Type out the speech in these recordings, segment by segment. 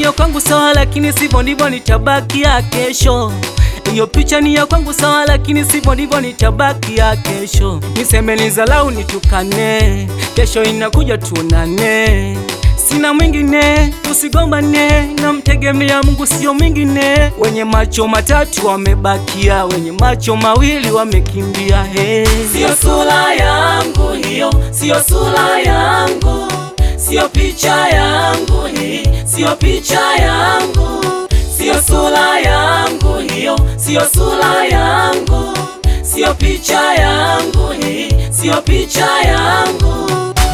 ya kwangu sawa, lakini sivyo ndivyo nitabaki ya kesho. Iyo picha ni ya kwangu sawa, lakini sivyo ndivyo nitabaki ya kesho. Niseme nizalau nitukane, kesho inakuja tuonane. Sina mwingine, tusigombane, namtegemea Mungu sio mwingine. Wenye macho matatu wamebakia, wenye macho mawili wamekimbia. Sio sura yangu hiyo, sio sura yangu, sio picha yangu hii, sio picha yangu. Sio sura yangu hiyo, sio sura yangu, sio picha yangu hii, sio picha yangu.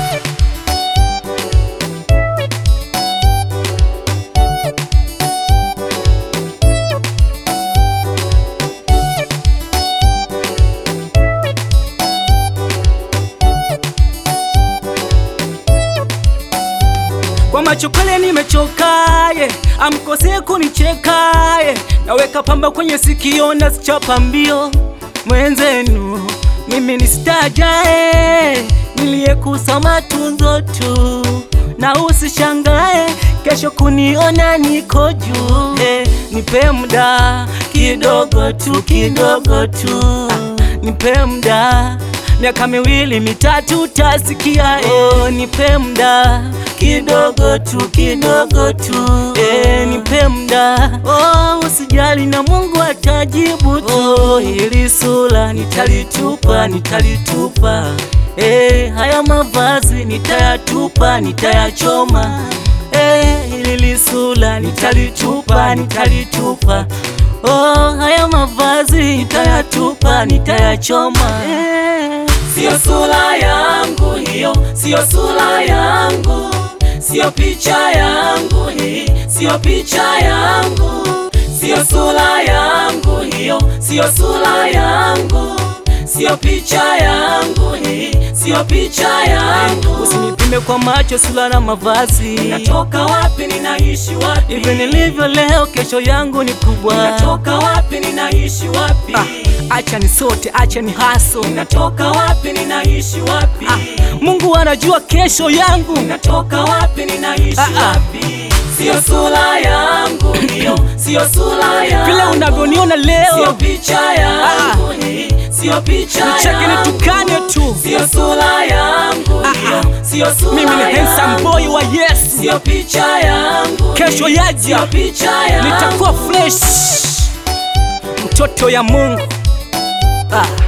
Kwa macho kale nimechokaye, amkose kunichekaye. Naweka pamba kwenye sikio na sichapa mbio mwenzenu. Mimi ni stajae, niliyekusoma tunzo tu. Na usishangae kesho kuniona niko juu. Nipe muda kidogo tu, kidogo tu. Nipe muda miaka miwili mitatu utasikia. Nipe muda kidogo tu, kidogo tu. Nipe muda, usijali na Mungu atajibu tu. Hili sura nitalitupa, nitalitupa. Haya mavazi nitayatupa, nitayachoma. Hili sura nitalitupa, nitalitupa. Haya mavazi nitayatupa, nitayachoma. Sio sura yangu hiyo, sio sura yangu, sio picha yangu hii, sio picha yangu. Sio sura yangu hiyo, sio sura yangu, sio picha yangu hii, sio picha yangu. Usinipime kwa macho, sura na mavazi. Ninatoka wapi, ninaishi wapi? Hivi nilivyo leo, kesho yangu ni kubwa. Ninatoka wapi, ninaishi wapi? Acha ni sote, acha ni haso. Ninatoka wapi, ninaishi wapi? Mungu anajua kesho yangu. Ninatoka wapi, ninaishi wapi? Sio sura yangu hiyo, sio sura yangu. Vile unavyoniona leo, sio picha yangu hii, sio picha yangu. Nicheke nitukane tu. Sio sura yangu hiyo, sio sura yangu. Mimi ni handsome boy wa Yesu. Sio picha yangu. Kesho yaja, sio picha yangu. Nitakuwa fresh, mtoto ya Mungu.